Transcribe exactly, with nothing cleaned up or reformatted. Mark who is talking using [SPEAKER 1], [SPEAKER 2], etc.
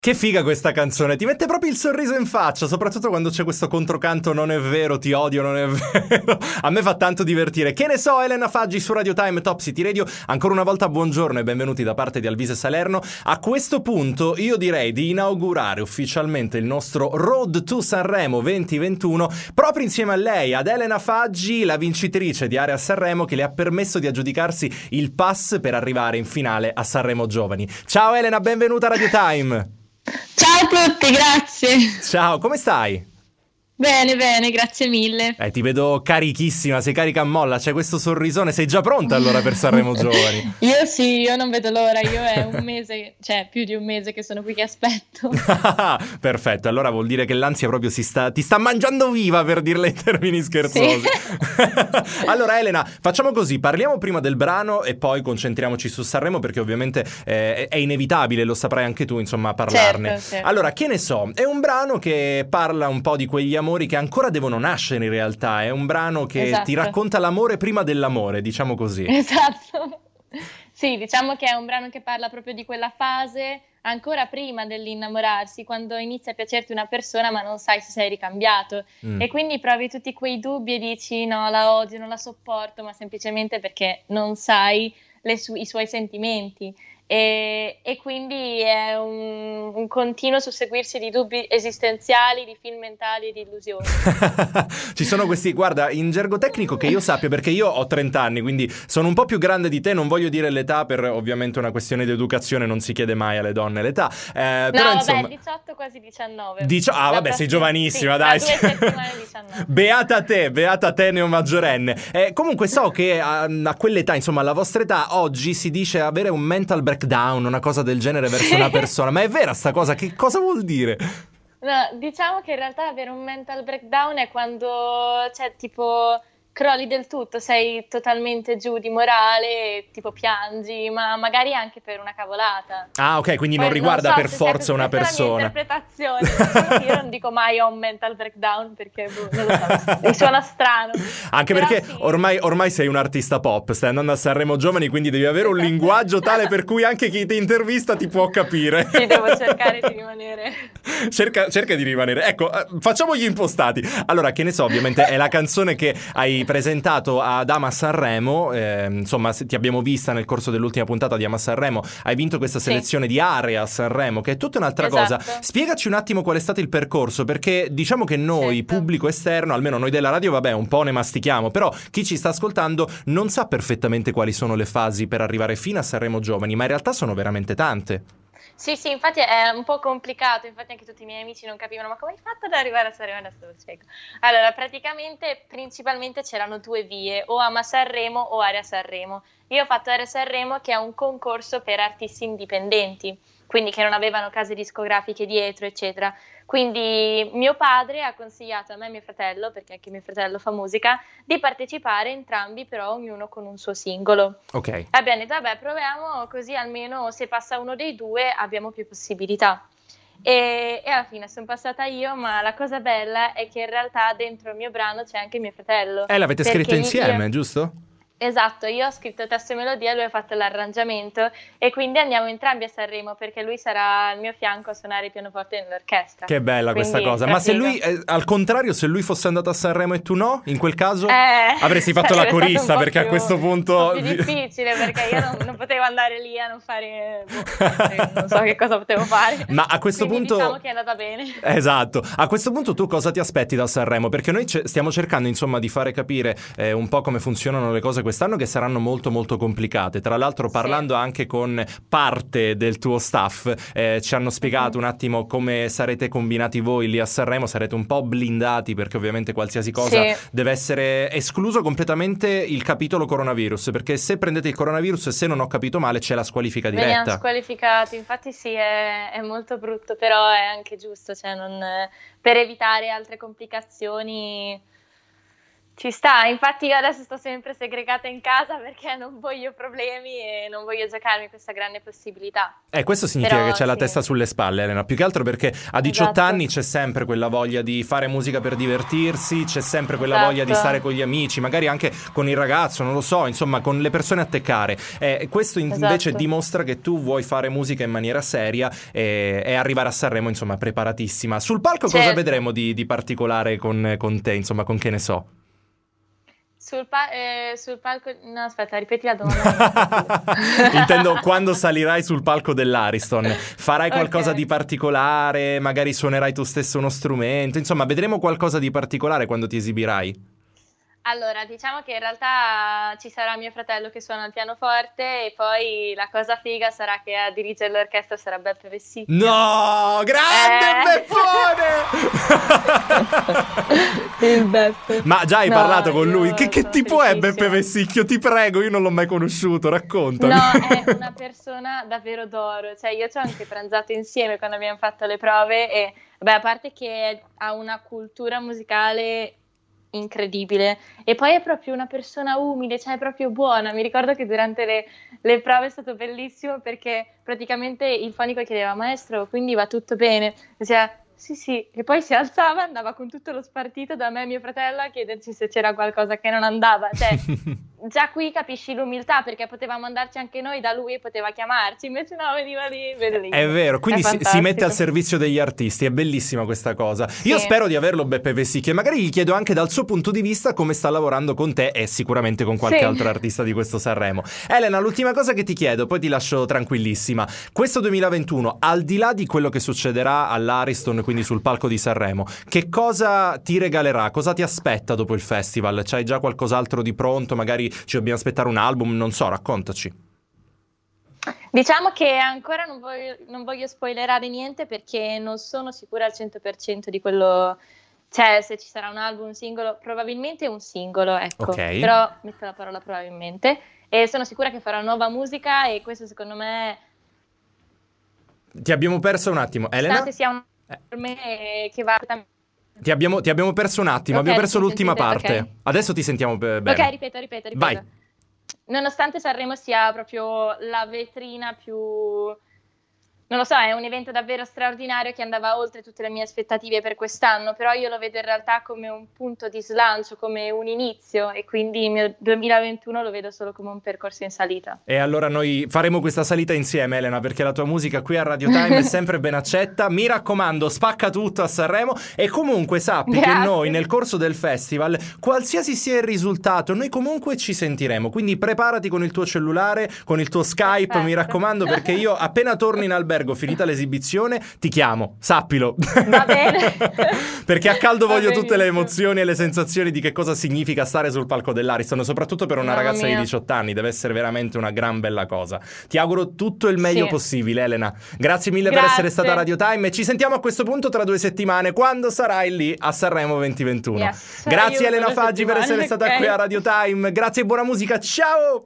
[SPEAKER 1] Che figa questa canzone, ti mette proprio il sorriso in faccia, soprattutto quando c'è questo controcanto non è vero, ti odio, non è vero. A me fa tanto divertire. Che ne so, Elena Faggi su Radio Time, Top City Radio. Ancora una volta buongiorno e benvenuti da parte di Alvise Salerno. A questo punto io direi di inaugurare ufficialmente il nostro Road to Sanremo venti ventuno proprio insieme a lei, ad Elena Faggi, la vincitrice di Area Sanremo, che le ha permesso di aggiudicarsi il pass per arrivare in finale a Sanremo Giovani. Ciao Elena, benvenuta a Radio Time.
[SPEAKER 2] Ciao a tutti, grazie.
[SPEAKER 1] Ciao, come stai?
[SPEAKER 2] Bene, bene, grazie mille.
[SPEAKER 1] Eh, ti vedo carichissima, sei carica a molla, c'è questo sorrisone, sei già pronta allora per Sanremo Giovani?
[SPEAKER 2] Io sì, io non vedo l'ora, io è un mese, cioè più di un mese che sono qui che aspetto.
[SPEAKER 1] Perfetto, allora vuol dire che l'ansia proprio si sta, ti sta mangiando viva, per dirla in termini scherzosi. Sì. Allora Elena, facciamo così, parliamo prima del brano e poi concentriamoci su Sanremo, perché ovviamente eh, è inevitabile, lo saprai anche tu, insomma, parlarne.
[SPEAKER 2] Certo, certo.
[SPEAKER 1] Allora, che ne so, è un brano che parla un po' di quegli amori che ancora devono nascere in realtà, è un brano che
[SPEAKER 2] esatto.
[SPEAKER 1] ti racconta l'amore prima dell'amore, diciamo così.
[SPEAKER 2] Esatto. Sì, diciamo che è un brano che parla proprio di quella fase ancora prima dell'innamorarsi, quando inizia a piacerti una persona ma non sai se sei ricambiato mm. e quindi provi tutti quei dubbi e dici no, la odio, non la sopporto, ma semplicemente perché non sai le su- i suoi sentimenti. E, e quindi è un, un continuo susseguirsi di dubbi esistenziali, di film mentali e di illusioni.
[SPEAKER 1] Ci sono questi, guarda, in gergo tecnico che io sappia, perché io ho trenta anni, quindi sono un po' più grande di te, non voglio dire l'età per ovviamente una questione di educazione, non si chiede mai alle donne l'età. Eh,
[SPEAKER 2] no,
[SPEAKER 1] però,
[SPEAKER 2] vabbè,
[SPEAKER 1] insomma,
[SPEAKER 2] diciotto quasi diciannove.
[SPEAKER 1] Dicio- ah, vabbè, sei giovanissima,
[SPEAKER 2] sì,
[SPEAKER 1] dai.
[SPEAKER 2] Da due settimane diciannove.
[SPEAKER 1] Beata te, beata te neomaggiorenne. Eh, comunque so che a, a quell'età, insomma, alla vostra età, oggi si dice avere un mental breakdown, una cosa del genere verso una persona. Ma è vera sta cosa? Che cosa vuol dire?
[SPEAKER 2] No, diciamo che in realtà avere un mental breakdown è quando c'è tipo crolli del tutto, sei totalmente giù di morale, tipo piangi, ma magari anche per una cavolata.
[SPEAKER 1] Ah, ok, quindi
[SPEAKER 2] Poi
[SPEAKER 1] non riguarda
[SPEAKER 2] non so
[SPEAKER 1] per
[SPEAKER 2] se
[SPEAKER 1] forza una persona.
[SPEAKER 2] Questa è la mia interpretazione. Diciamo che io non dico mai ho un mental breakdown perché boh, non lo so, mi suona strano.
[SPEAKER 1] Anche
[SPEAKER 2] Però
[SPEAKER 1] perché
[SPEAKER 2] sì.
[SPEAKER 1] ormai, ormai sei un artista pop, stai andando a Sanremo Giovani, quindi devi avere un linguaggio tale per cui anche chi ti intervista ti può capire.
[SPEAKER 2] Sì, devo cercare di rimanere.
[SPEAKER 1] Cerca, cerca di rimanere. Ecco, facciamo gli impostati. Allora, che ne so, ovviamente è la canzone che hai presentato ad Ama Sanremo, eh, insomma ti abbiamo vista nel corso dell'ultima puntata di Ama Sanremo, hai vinto questa selezione sì. di Area Sanremo, che è tutta un'altra
[SPEAKER 2] esatto.
[SPEAKER 1] cosa. Spiegaci un attimo qual è stato il percorso, perché diciamo che noi,
[SPEAKER 2] certo.
[SPEAKER 1] pubblico esterno, almeno noi della radio, vabbè, un po' ne mastichiamo, però chi ci sta ascoltando non sa perfettamente quali sono le fasi per arrivare fino a Sanremo Giovani, ma in realtà sono veramente tante.
[SPEAKER 2] Sì, sì, infatti è un po' complicato, infatti anche tutti i miei amici non capivano, ma come hai fatto ad arrivare a Sanremo? Adesso lo spiego. Allora, praticamente, principalmente c'erano due vie, o Ama Sanremo o Area Sanremo. Io ho fatto Area Sanremo, che è un concorso per artisti indipendenti, quindi che non avevano case discografiche dietro, eccetera. Quindi mio padre ha consigliato a me e mio fratello, perché anche mio fratello fa musica, di partecipare entrambi, però ognuno con un suo singolo.
[SPEAKER 1] Ok.
[SPEAKER 2] Abbiamo detto, vabbè, proviamo, così almeno se passa uno dei due abbiamo più possibilità. E, e alla fine sono passata io, ma la cosa bella è che in realtà dentro il mio brano c'è anche mio fratello.
[SPEAKER 1] Eh, l'avete scritto insieme,
[SPEAKER 2] io...
[SPEAKER 1] giusto?
[SPEAKER 2] Esatto, io ho scritto testo e melodia, lui ha fatto l'arrangiamento e quindi andiamo entrambi a Sanremo perché lui sarà al mio fianco a suonare il pianoforte nell'orchestra.
[SPEAKER 1] Che bella
[SPEAKER 2] quindi
[SPEAKER 1] questa cosa. Ma se lui, eh, al contrario, se lui fosse andato a Sanremo e tu no, in quel caso
[SPEAKER 2] eh,
[SPEAKER 1] avresti fatto la corista, perché
[SPEAKER 2] più,
[SPEAKER 1] a questo punto...
[SPEAKER 2] Un po' più difficile perché io non, non potevo andare lì a non fare... Boh, non so che cosa potevo fare.
[SPEAKER 1] Ma a questo
[SPEAKER 2] quindi
[SPEAKER 1] punto...
[SPEAKER 2] diciamo che è andata bene.
[SPEAKER 1] Esatto. A questo punto tu cosa ti aspetti da Sanremo? Perché noi ce- stiamo cercando insomma di fare capire eh, un po' come funzionano le cose quest'anno, che saranno molto molto complicate. Tra l'altro parlando sì. anche con parte del tuo staff eh, ci hanno spiegato mm-hmm. un attimo come sarete combinati voi lì a Sanremo. Sarete un po' blindati perché ovviamente qualsiasi cosa sì. deve essere escluso completamente il capitolo coronavirus, perché se prendete il coronavirus, se non ho capito male, c'è la squalifica diretta.
[SPEAKER 2] Veniamo squalificati, infatti sì, è, è molto brutto, però è anche giusto, cioè non, per evitare altre complicazioni Ci sta, infatti io adesso sto sempre segregata in casa perché non voglio problemi e non voglio giocarmi questa grande possibilità.
[SPEAKER 1] Eh, questo significa
[SPEAKER 2] Però,
[SPEAKER 1] che c'è la
[SPEAKER 2] sì.
[SPEAKER 1] testa sulle spalle, Elena, più che altro perché a diciotto
[SPEAKER 2] Esatto.
[SPEAKER 1] anni c'è sempre quella voglia di fare musica per divertirsi, c'è sempre quella
[SPEAKER 2] Esatto.
[SPEAKER 1] voglia di stare con gli amici, magari anche con il ragazzo, non lo so, insomma, con le persone a te care. Eh, questo in-
[SPEAKER 2] Esatto.
[SPEAKER 1] invece dimostra che tu vuoi fare musica in maniera seria e, e arrivare a Sanremo, insomma, preparatissima. Sul palco cosa
[SPEAKER 2] Certo.
[SPEAKER 1] vedremo di, di particolare con, con te, insomma, con Che ne so?
[SPEAKER 2] Sul, pa- eh, sul palco... No, aspetta, ripeti la domanda.
[SPEAKER 1] Intendo quando salirai sul palco dell'Ariston. Farai qualcosa
[SPEAKER 2] Ok.
[SPEAKER 1] di particolare? Magari suonerai tu stesso uno strumento? Insomma, vedremo qualcosa di particolare quando ti esibirai?
[SPEAKER 2] Allora, diciamo che in realtà ci sarà mio fratello che suona il pianoforte e poi la cosa figa sarà che a dirigere l'orchestra sarà Beppe Vessicchio.
[SPEAKER 1] No! Grande
[SPEAKER 2] Eh.
[SPEAKER 1] Beppone!
[SPEAKER 2] Il Beppe.
[SPEAKER 1] Ma già hai
[SPEAKER 2] No,
[SPEAKER 1] parlato con
[SPEAKER 2] io
[SPEAKER 1] lui? Che, che
[SPEAKER 2] sono
[SPEAKER 1] tipo è
[SPEAKER 2] felicissima.
[SPEAKER 1] Beppe Vessicchio? Ti prego, io non l'ho mai conosciuto, raccontami.
[SPEAKER 2] No, è una persona davvero d'oro, cioè io ci ho anche pranzato insieme quando abbiamo fatto le prove e, beh, a parte che ha una cultura musicale incredibile e poi è proprio una persona umile, cioè è proprio buona. Mi ricordo che durante le, le prove è stato bellissimo perché praticamente il fonico chiedeva: maestro, quindi va tutto bene? Diceva sì sì, e poi si alzava, andava con tutto lo spartito da me e mio fratello a chiederci se c'era qualcosa che non andava, cioè già qui capisci l'umiltà perché potevamo andarci anche noi da lui e poteva chiamarci, invece no, veniva lì, bellissimo.
[SPEAKER 1] È vero, quindi
[SPEAKER 2] È
[SPEAKER 1] si, si mette al
[SPEAKER 2] fantastico.
[SPEAKER 1] servizio degli artisti, è bellissima questa cosa.
[SPEAKER 2] Sì.
[SPEAKER 1] Io spero di averlo Beppe Vessicchio e magari gli chiedo anche dal suo punto di vista come sta lavorando con te e sicuramente con qualche
[SPEAKER 2] Sì.
[SPEAKER 1] altro artista di questo Sanremo. Elena, l'ultima cosa che ti chiedo, poi ti lascio tranquillissima. Questo duemilaventuno, al di là di quello che succederà all'Ariston, quindi sul palco di Sanremo, che cosa ti regalerà? Cosa ti aspetta dopo il festival? C'hai già qualcos'altro di pronto? Magari ci dobbiamo aspettare un album, non so, raccontaci.
[SPEAKER 2] Diciamo che ancora non voglio, non voglio spoilerare niente perché non sono sicura al cento per cento di quello, cioè se ci sarà un album, un singolo, probabilmente un singolo, ecco,
[SPEAKER 1] Ok.
[SPEAKER 2] però metto la parola probabilmente e sono sicura che farò nuova musica e questo secondo me,
[SPEAKER 1] Ti abbiamo perso un attimo, Elena?
[SPEAKER 2] nonostante sia un
[SPEAKER 1] Eh.
[SPEAKER 2] per me che va...
[SPEAKER 1] Ti abbiamo, ti abbiamo perso un attimo,
[SPEAKER 2] Ok,
[SPEAKER 1] abbiamo perso
[SPEAKER 2] sì,
[SPEAKER 1] l'ultima
[SPEAKER 2] sentite?
[SPEAKER 1] parte.
[SPEAKER 2] Ok.
[SPEAKER 1] Adesso ti sentiamo be- bene.
[SPEAKER 2] Ok, ripeto, ripeto, ripeto.
[SPEAKER 1] Vai.
[SPEAKER 2] Nonostante Sanremo sia proprio la vetrina più... Non lo so, è un evento davvero straordinario che andava oltre tutte le mie aspettative per quest'anno, però io lo vedo in realtà come un punto di slancio, come un inizio e quindi il mio duemilaventuno lo vedo solo come un percorso in salita.
[SPEAKER 1] E allora noi faremo questa salita insieme, Elena, perché la tua musica qui a Radio Time è sempre ben accetta. Mi raccomando, spacca tutto a Sanremo e comunque sappi
[SPEAKER 2] Grazie.
[SPEAKER 1] che noi nel corso del festival, qualsiasi sia il risultato, noi comunque ci sentiremo. Quindi preparati con il tuo cellulare, con il tuo Skype,
[SPEAKER 2] Perfetto.
[SPEAKER 1] mi raccomando, perché io appena torno in albergo, finita l'esibizione, ti chiamo, sappilo.
[SPEAKER 2] Va bene.
[SPEAKER 1] Perché a caldo
[SPEAKER 2] Va
[SPEAKER 1] voglio tutte le
[SPEAKER 2] benissimo.
[SPEAKER 1] emozioni e le sensazioni di che cosa significa stare sul palco dell'Ariston, soprattutto per una
[SPEAKER 2] Mamma
[SPEAKER 1] ragazza di
[SPEAKER 2] mia.
[SPEAKER 1] diciotto anni, deve essere veramente una gran bella cosa. Ti auguro tutto il meglio
[SPEAKER 2] Sì.
[SPEAKER 1] possibile, Elena. Grazie mille per
[SPEAKER 2] Grazie.
[SPEAKER 1] essere stata a Radio Time e ci sentiamo a questo punto tra due settimane quando sarai lì a Sanremo duemilaventuno.
[SPEAKER 2] Yes.
[SPEAKER 1] Grazie
[SPEAKER 2] Aiuto,
[SPEAKER 1] Elena
[SPEAKER 2] due
[SPEAKER 1] Faggi per essere
[SPEAKER 2] settimane,
[SPEAKER 1] stata
[SPEAKER 2] ok.
[SPEAKER 1] qui a Radio Time. Grazie e buona musica. Ciao!